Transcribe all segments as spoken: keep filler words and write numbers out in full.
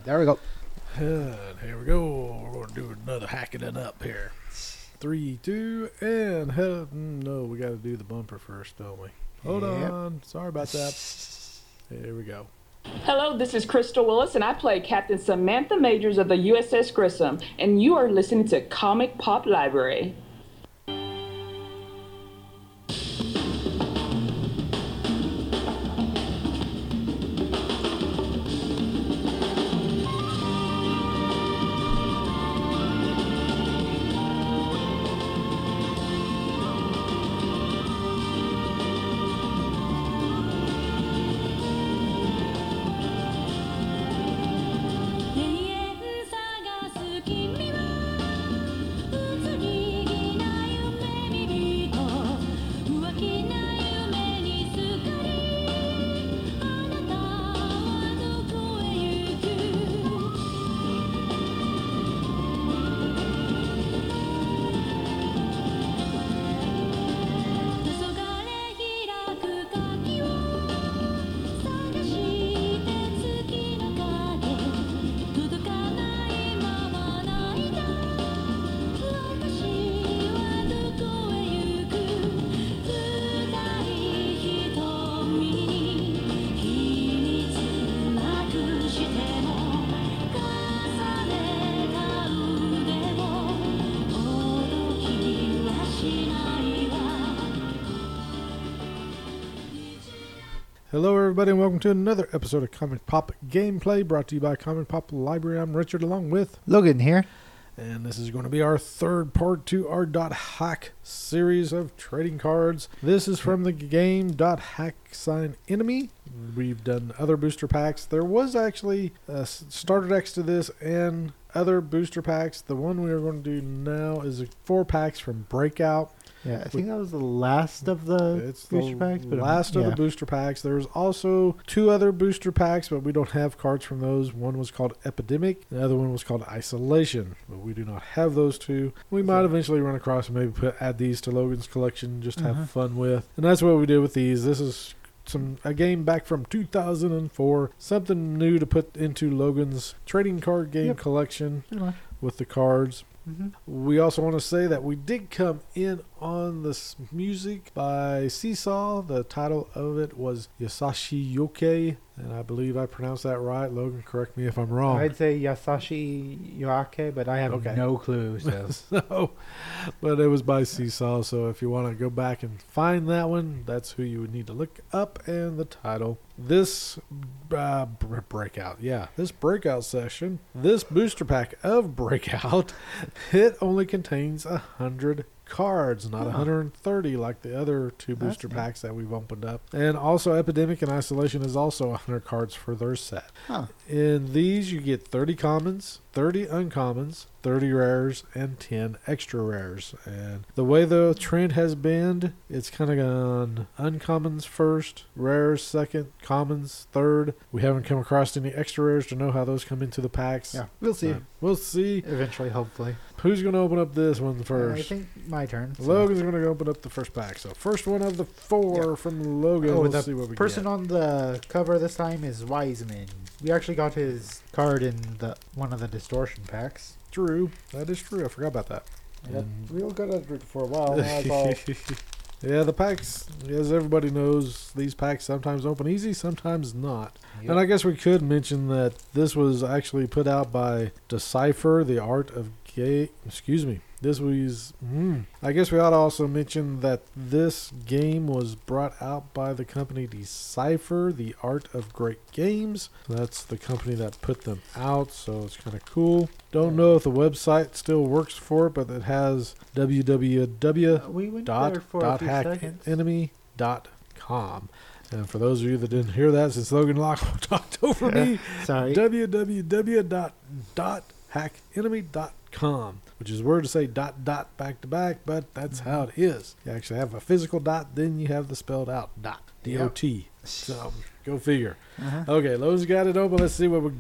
There we go. And here we go. We're going to do another hacking it up here. Three, two, and head. No, we got to do the bumper first, don't we? Hold Yep. on. Sorry about that. Here we go. Hello, this is Crystal Willis, and I play Captain Samantha Majors of the U S S Grissom, and you are listening to Comic Pop Library. Hello, everybody, and welcome to another episode of Comic Pop Gameplay, brought to you by Comic Pop Library. I'm Richard, along with Logan here. And this is going to be our third part to our Dot Hack series of trading cards. This is from the game Dot Hack Sign Enemy. We've done other booster packs. There was actually a starter decks to this and other booster packs. The one we are going to do now is four packs from Breakout. Yeah, I think that was the last of the It's booster the packs. But last um, of yeah. the booster packs. There's also two other booster packs, but we don't have cards from those. One was called Epidemic. The other one was called Isolation, but we do not have those two. We might eventually run across and maybe put add these to Logan's collection just to Uh-huh. have fun with. And that's what we did with these. This is some a game back from two thousand four. Something new to put into Logan's trading card game Yep. collection Pretty much. with the cards. Mm-hmm. We also want to say that we did come in on this music by Seesaw. The title of it was Yasashi Yoke, and I believe I pronounced that right. Logan, correct me if I'm wrong. I'd say Yasashi Yoake, but I have Okay. no clue. So. So, but it was by Seesaw, so if you want to go back and find that one, that's who you would need to look up, and the title. This uh, br- breakout, yeah, this breakout session, this booster pack of Breakout, it only contains a hundred cards, not Oh. one hundred thirty like the other two That's booster neat. packs that we've opened up. And also Epidemic and Isolation is also one hundred cards for their set. Huh. In these, you get thirty commons, thirty uncommons, thirty rares, and ten extra rares. And the way the trend has been, it's kind of gone uncommons first, rares second, commons third. We haven't come across any extra rares to know how those come into the packs. Yeah, we'll see. Uh, we'll see. Eventually, hopefully. Who's going to open up this one first? I think my turn. so- Logan's going to open up the first pack. So first one of the four Yeah. from Logan. Oh, Let's the see what we person get. on the cover this time is Wiseman. We actually got his card in the one of the distortion packs. True. That is true. I forgot about that. I got And- real good at it for a while. Now it's all Yeah, the packs, as everybody knows, these packs sometimes open easy, sometimes not. Yep. And I guess we could mention that this was actually put out by Decipher, the Art of Gay. Excuse me. This was. Mm, I guess we ought to also mention that this game was brought out by the company Decipher, the Art of Great Games. That's the company that put them out, so it's kind of cool. Don't know if the website still works for it, but it has w w w Uh, we went dot there for a dot few hack seconds. enemy dot com. And for those of you that didn't hear that, since Logan Locke talked over me, Sorry. w w w dot hack enemy dot com, which is weird to say dot dot back to back, but that's how it is. You actually have a physical dot, then you have the spelled out dot, D O T. So go figure. Uh-huh. Okay, Lowe's got it open. Let's see what we got.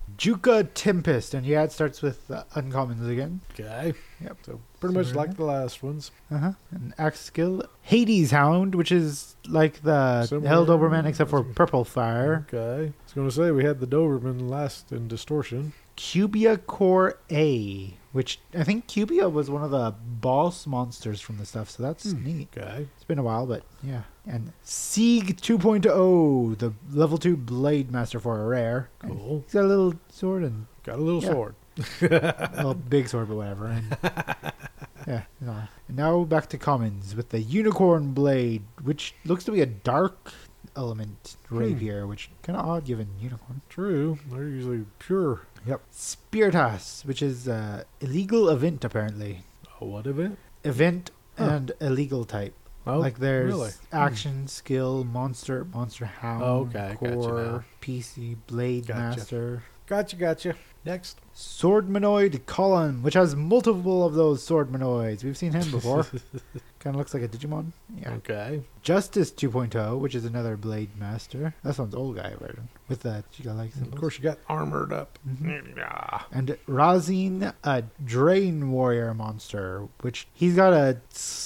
Juka Tempest, and yeah, it starts with uh, uncommons again. Okay. Yep. So pretty much Similar. like the last ones. Uh huh. An axe skill. Hades Hound, which is like the Similar. Hell Doberman except for purple fire. Okay. I was going to say we had the Doberman last in Distortion. Cubia Core A, which I think Cubia was one of the boss monsters from the stuff, so that's Hmm. neat. Okay. It's been a while, but yeah. And Sieg two point oh, the level two Blade Master for a rare. And Cool. he's got a little sword and Got a little Yeah. sword. a little big sword, but whatever. And yeah. No. And now back to commons with the Unicorn Blade, which looks to be a dark element rapier, which kind of odd given unicorn. True. They're usually pure. Yep. Spiritas, which is uh, illegal event apparently. Oh, what event? Event Huh. and illegal type. Oh, like there's really? action, skill, monster, monster hound, Oh, okay, gotcha core, now. P C, blade Gotcha. master, Gotcha, gotcha. Next. swordmanoid column, which has multiple of those swordmanoids. We've seen him before. Kind of looks like a Digimon. Yeah. Okay. Justice two point oh, which is another blade master. That one's old guy version with the Chica like Of symbols. course, you got armored up. Mhm. Yeah. And Razin, a Drain Warrior monster, which he's got a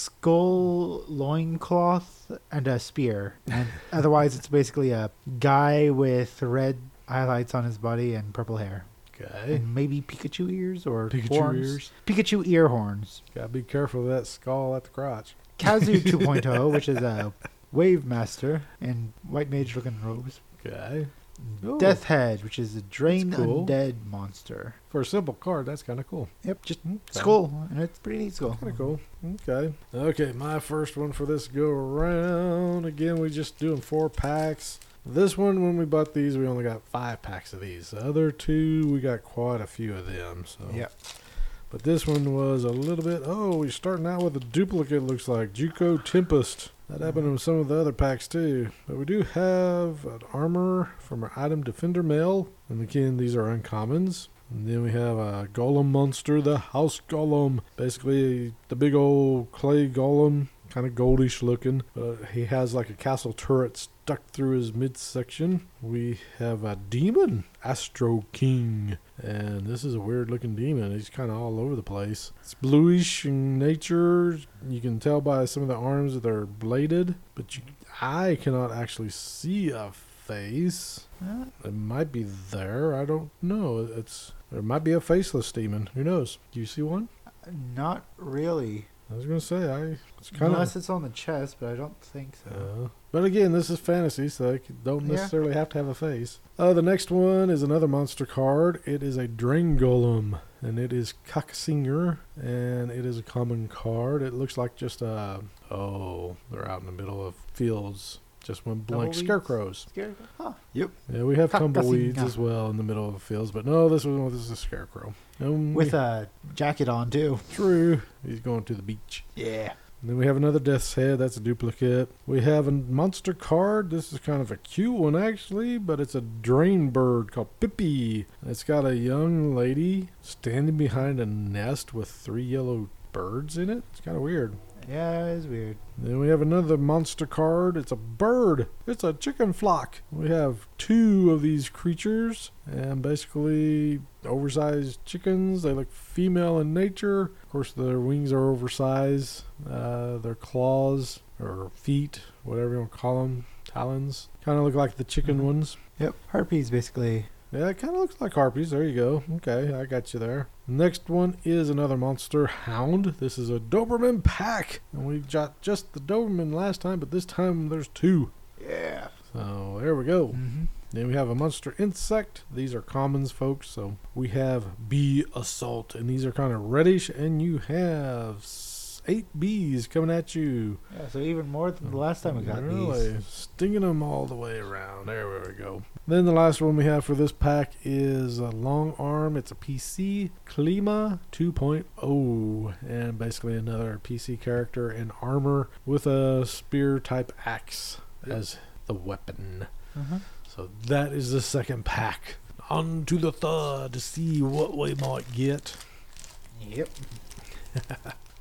skull loincloth and a spear. And otherwise, it's basically a guy with red highlights on his body and purple hair. Okay. And maybe Pikachu ears or Pikachu horns. ears. Pikachu ear horns. Gotta be careful of that skull at the crotch. Kazu two point oh, which is a Wave Master in white mage looking robes. Okay. Ooh. Death Head, which is a Drain That's cool. Undead monster. For a simple card, that's kind of cool. Yep, just Okay. skull, and it's pretty neat skull. Kind of cool. Okay. Okay, my first one for this go around. Again, we just doing four packs. This one, when we bought these, we only got five packs of these. The other two, we got quite a few of them. So. Yep. But this one was a little bit. Oh, we're starting out with a duplicate. Looks like Juco Tempest. That happened with some of the other packs too. But we do have an armor from our item Defender Male, and again, these are uncommons. And then we have a Golem monster, the House Golem. Basically, the big old clay golem, kind of goldish looking. But he has like a castle turret stuck through his midsection. We have a demon, Astro King. And this is a weird looking demon. He's kind of all over the place. It's bluish in nature. You can tell by some of the arms that they're bladed. But you, I cannot actually see a face. Uh, It might be there. I don't know. It's There might be a faceless demon. Who knows? Do you see one? not really. I was going to say, I it's kind Unless of... it's on the chest, but I don't think so. Uh, but again, this is fantasy, so you don't Yeah. necessarily have to have a face. Uh, the next one is another monster card. It is a Drain Golem, and it is Cocksinger, and it is a common card. It looks like just a... Oh, they're out in the middle of fields. Just went blank. Tumbleweeds? Scarecrows. Scared? Huh. Yep. Yeah, we have Cocksinger. tumbleweeds as well in the middle of the fields, but no, this one this is a scarecrow. Um, With we- a jacket on, too. True. He's going to the beach. Yeah. And then we have another Death's Head. That's a duplicate. We have a monster card. This is kind of a cute one, actually, but it's a drain bird called Pippi. It's got a young lady standing behind a nest with three yellow birds in it. It's kind of weird. Yeah, it's weird. Then we have another monster card. It's a bird. It's a chicken flock. We have two of these creatures, and basically oversized chickens. They look female in nature. Of course, their wings are oversized. Uh, their claws or feet, whatever you want to call them, talons, kind of look like the chicken Mhm. ones. Yep. Harpies, basically. Yeah, it kind of looks like harpies. There you go. Okay, I got you there. Next one is another monster hound. This is a Doberman pack. And we got just the Doberman last time, but this time there's two. Yeah. So there we go. Mm-hmm. Then we have a monster insect. These are commons, folks. So we have bee assault, and these are kind of reddish, and you have s- eight bees coming at you. Yeah, so even more than the last time we got Really these. stinging them all the way around. There we go. Then the last one we have for this pack is a long arm. It's a P C Klima two point oh, and basically another P C character in armor with a spear type axe as the weapon. Uh-huh. So that is the second pack. On to the third to see what we might get. Yep.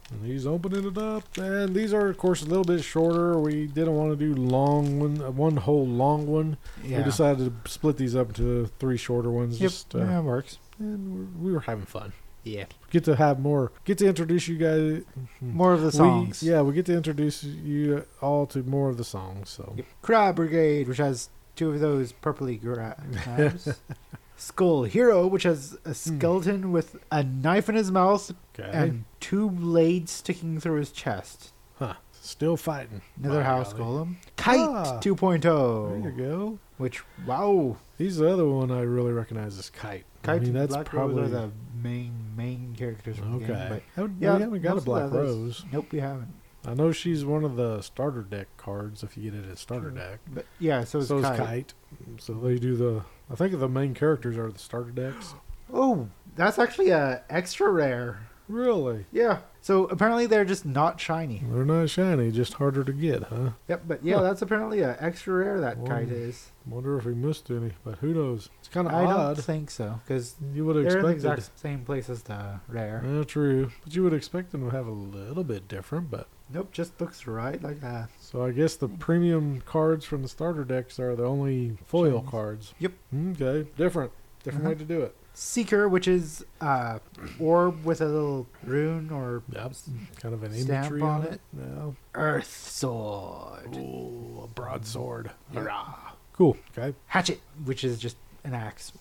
And he's opening it up. And these are, of course, a little bit shorter. We didn't want to do long one, uh, one whole long one. Yeah. We decided to split these up into three shorter ones. Yep. Just, uh, yeah, it works. and we're, we were having fun. Yeah. Get to have more, get to introduce you guys. More of the We- songs. yeah, we get to introduce you all to more of the songs. So Yep. Crab Brigade, which has two of those purpley gra- crabs. Skull Hero, which has a skeleton with a knife in his mouth okay, and two blades sticking through his chest. huh? Still fighting. Another By house golly. golem. Kite Ah. 2.0. There you go. Which, wow. He's the other one I really recognize as Kite. Kite I mean, and that's Black probably Rose are the main main characters from the game. okay. But Haven't- yeah, we haven't got a most of Black the others- Rose. nope, we haven't. I know she's one of the starter deck cards if you get it at starter True. deck. But yeah, so is so is Kite. Kite. So they do the. I think the main characters are the starter decks. Oh, that's actually a extra rare. Really? Yeah. So apparently they're just not shiny. They're not shiny, just harder to get, huh? Yep, but yeah, Huh. that's apparently a extra rare that Well, Kite is. Wonder if we missed any, but who knows? It's kind of I odd. don't think so, because You would have they're in the expected. exact same place as the rare. Yeah, true. But you would expect them to have a little bit different, but Nope, just looks right like that. so I guess the premium cards from the starter decks are the only foil Shinies. cards. Yep. Okay. Different. Different Uh-huh. way to do it. Seeker, which is uh orb with a little rune or Yep. Kind of an Stamp imagery on on it. it. Yeah. Earth Sword. Ooh, a broadsword. Yep. Hurrah. Cool. Okay. Hatchet, which is just an axe.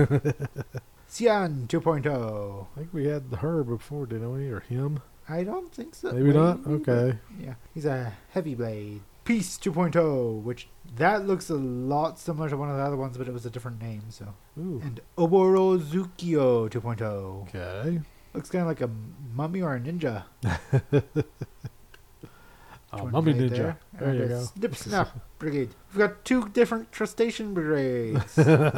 Xian 2.0. I think we had her before, didn't we? Or him? I don't think so. Maybe not? Maybe, Okay. but Yeah, he's a heavy blade. Peace 2.0, which that looks a lot similar to one of the other ones, but it was a different name. So, Ooh. and Oborozukyo 2.0 Okay. looks kind of like a mummy or a ninja. Oh, Twin Mummy blade Ninja. There, There and you a go. Snip Snap Brigade. We've got two different crustacean brigades.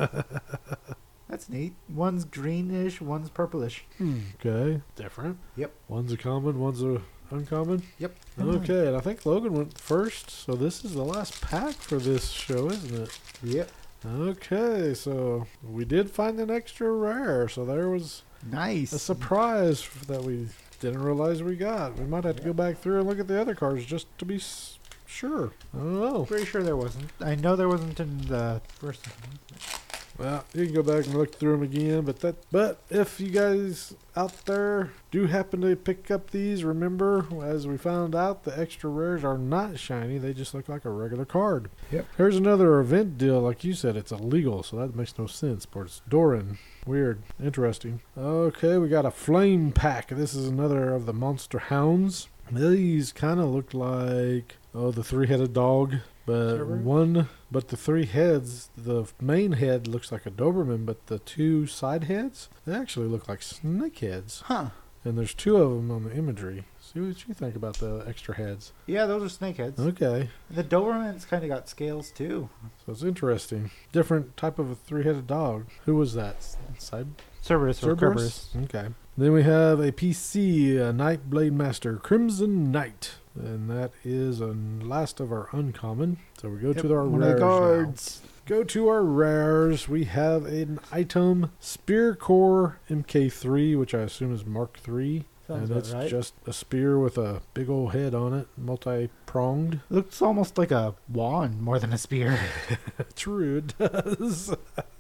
That's neat. One's greenish, one's purplish. Okay. Different. Yep. One's a common, one's a uncommon. Yep. Okay, and I think Logan went first, so this is the last pack for this show, isn't it? Yep. Okay, so we did find an extra rare, so there was Nice. a surprise that we didn't realize we got. We might have to go back through and look at the other cards just to be s- sure. I don't know. Pretty sure there wasn't. I know there wasn't in the first one. Well, you can go back and look through them again, but that. But if you guys out there do happen to pick up these, remember, as we found out, the extra rares are not shiny. They just look like a regular card. Yep. Here's another event deal. Like you said, it's illegal, so that makes no sense. But it's Doran. Weird. Interesting. Okay, we got a flame pack. This is another of the Monster Hounds. These kind of look like, oh, the three-headed dog. But Cerberus? one, but the three heads, the main head looks like a Doberman, but the two side heads, they actually look like snake heads. Huh. And there's two of them on the imagery. See what you think about the extra heads. Yeah, those are snakeheads. Okay, And the Doberman's kind of got scales too. so it's interesting. Different type of a three-headed dog. Who was that? Side Cerberus or Cerberus? Kerberos. Okay. Then we have a P C, a Night Blade Master, Crimson Knight. And that is a last of our uncommon. So we go to our One of the rares now. cards. Go to our rares. We have an item, Spear Core M K three, which I assume is Mark three. Sounds and about it's right. just a spear with a big old head on it, multi-pronged. Looks almost like a wand more than a spear. True, it does.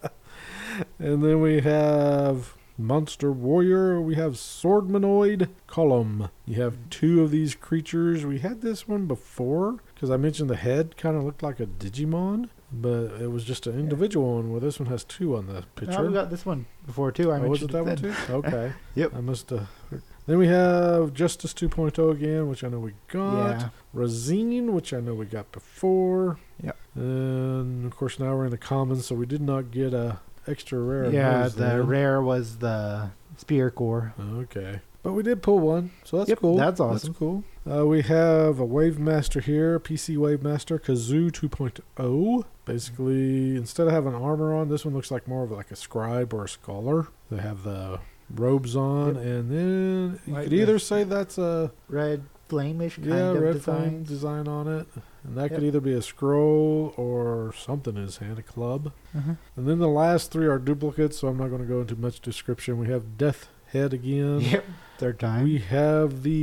And then we have Monster Warrior. We have Swordmanoid Column. You have two of these creatures. We had this one before because I mentioned the head kind of looked like a Digimon, but it was just an individual one. Well, this one has two on the picture. No, we got this one before too. I Oh, was it mentioned that one then. too? Okay. Yep. I must have. Then we have Justice two point oh again, which I know we got. Yeah. Razine, which I know we got before. Yep. And of course now we're in the commons, so we did not get a extra rare. of Yeah, those the then. rare was the spear core. Okay. But we did pull one, so that's Yep, cool. that's awesome. That's cool. Uh, we have a Wave Master here, P C Wave Master, Kazoo two point oh. Basically, instead of having armor on, this one looks like more of like a scribe or a scholar. They have the robes on, Yep. and then you White could either vest. say that's a Red flamish kind yeah of red design. flame design on it, and that could Yep. either be a scroll or something in his hand, a club. Uh-huh. And then the last three are duplicates, so I'm not going to go into much description. We have Death Head again. Yep. Third time. We have the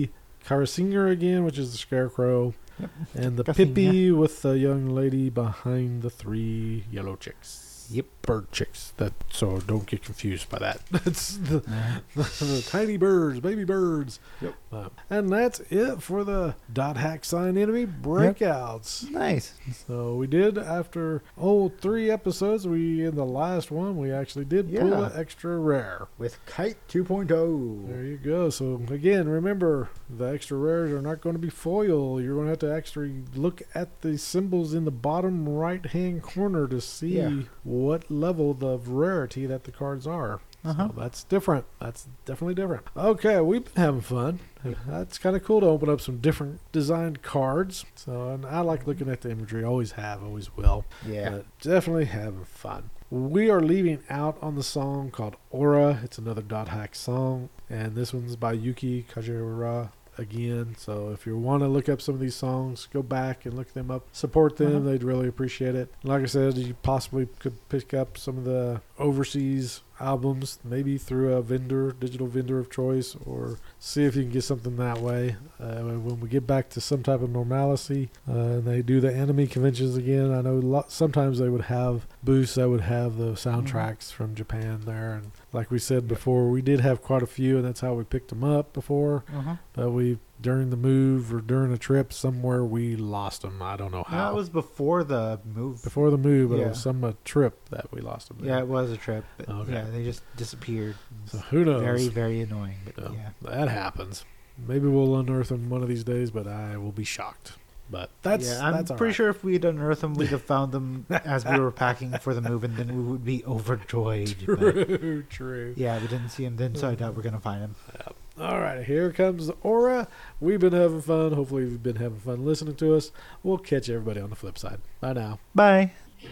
Karasinger again, which is the Scarecrow. Yep. And the Guessing, Pippi with the young lady behind the three yellow chicks. Yep. Bird chicks. That So don't get confused by that. That's the, Uh, the, the tiny birds, baby birds. Yep. Uh, and that's it for the dot hack sign enemy breakouts. nice. So we did, after, oh, three episodes, we in the last one, we actually did pull Yeah. an extra rare. With Kite two point oh. There you go. So again, remember, the extra rares are not going to be foil. You're going to have to actually look at the symbols in the bottom right-hand corner to see Yeah. what level of rarity that the cards are. Uh-huh. So that's different. That's definitely different. Okay, we've been having fun. That's kind of cool to open up some different designed cards. So, and I like looking at the imagery. Always have, always will. Yeah. But definitely having fun. We are leaving out on the song called Aura. It's another dot hack song, and this one's by Yuki Kajiura again. So if you want to look up some of these songs, go back and look them up. Support them. Uh-huh. They'd really appreciate it. Like I said, you possibly could pick up some of the overseas albums, maybe through a vendor, digital vendor of choice, or see if you can get something that way. Uh, when we get back to some type of normalcy, uh, and they do the anime conventions again, I know lot, sometimes they would have booths that would have the soundtracks from Japan there. And like we said before, we did have quite a few, and that's how we picked them up before. Uh-huh. But we, during the move or during a trip somewhere, we lost them. I don't know how. That was before the move. Before the move, but it Yeah. was some uh, trip that we lost them. Yeah, it was a trip. But Okay. Yeah, they just disappeared. So who knows? Very, very annoying. But So, yeah. that happens. Maybe we'll unearth them one of these days, but I will be shocked. But that's yeah, I'm that's all pretty right. sure if we'd unearthed them, we'd have found them as we were packing for the move, and then we would be overjoyed. But True, true. yeah, we didn't see them then, so I doubt we're gonna find them. All right, here comes the Aura. We've been having fun. Hopefully, you've been having fun listening to us. We'll catch everybody on the flip side. Bye now. Bye.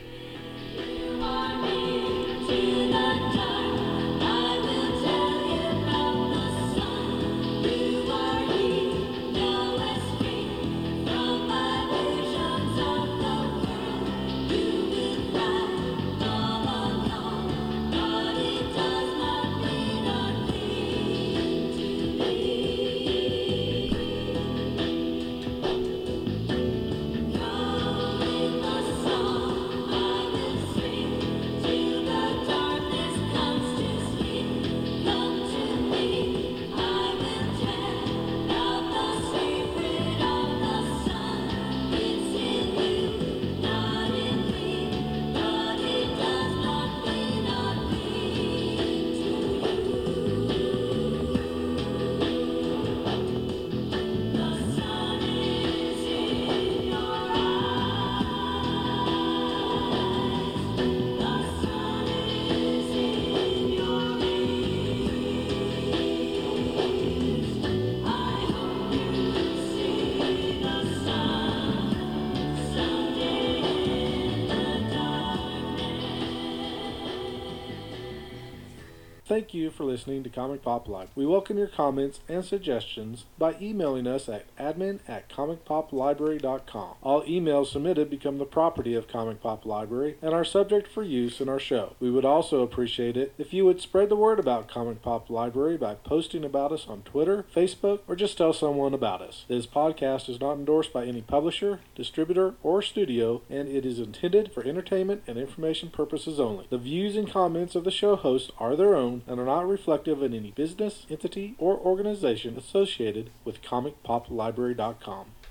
Thank you for listening to Comic Pop Live. We welcome your comments and suggestions by emailing us at admin at comic pop library dot com. All emails submitted become the property of Comic Pop Library and are subject for use in our show. We would also appreciate it if you would spread the word about Comic Pop Library by posting about us on Twitter, Facebook, or just tell someone about us. This podcast is not endorsed by any publisher, distributor, or studio, and it is intended for entertainment and information purposes only. The views and comments of the show hosts are their own and are not reflective of any business, entity, or organization associated with comic pop library dot com.